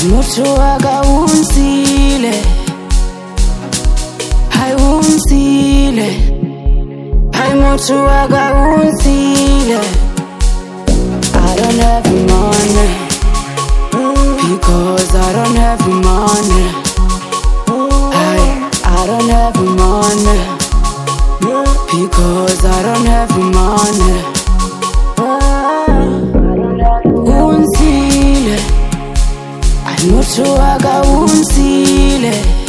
Motho wa ka unsile, hai unsile, hai motho wa ka unsile. I don't have money, because I don't have money. I don't have money, because I don't have money. Unsile, ai motho wa ka unsile,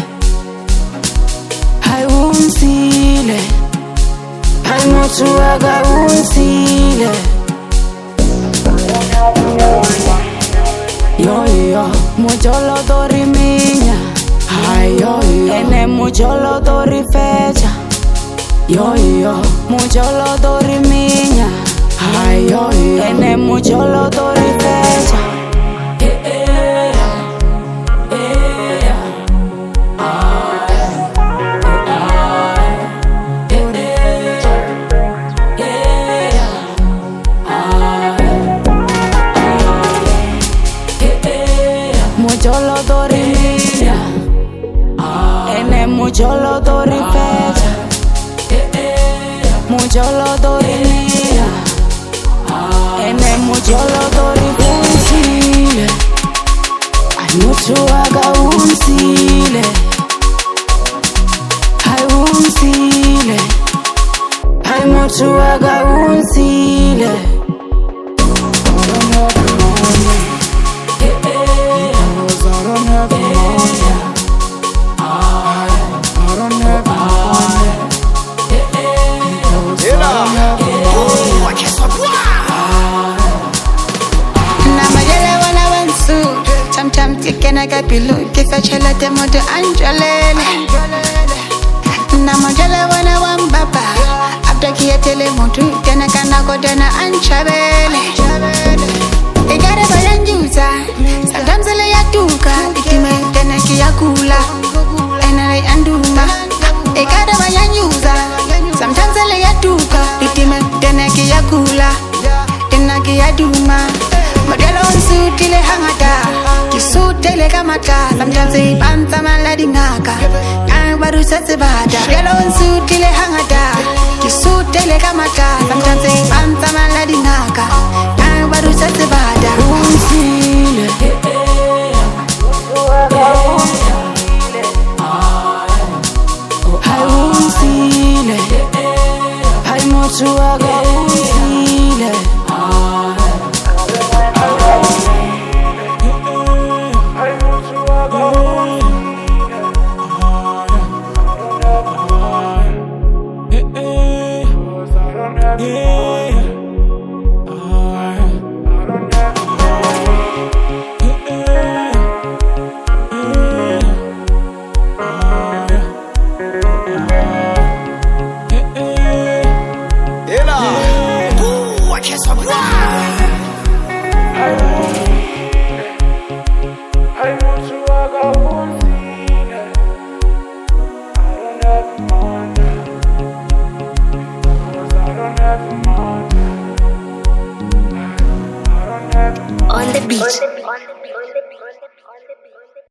hai unsile, hai motho wa ka unsile. Yo yo, mojolo tori minya, hai yo yo, ene mojolo tori fecha. Yo yo, mojolo tori minya, hai yo yo, ene mojolo tori fecha. Mojolo tori minya, ene mojolo tori fecha. Mojolo tori minya, ene mojolo tori unsile. Ai motho wa ka unsile, hai unsile, hai motho wa ka unsile. Sometimes you can get below, give a chela demo to Angelele. Namajala when I want Baba. After Kia Telemotu, then I can go down and Chabele. They got a bayan user. Sometimes I lay a duka, Ikime, then I Kia Kula, and I anduma. They got a bayan user. Sometimes I lay a duka, Ikime, then I Kia Kula, then I Kia Duma. Modelo nsutile hangata, kisutele kamata. Sometimes I panta maladi ngaka, baru sesebada. Modelo nsutile hangata, kisutele kamata. Sometimes I panta maladi ngaka, baru sesebada.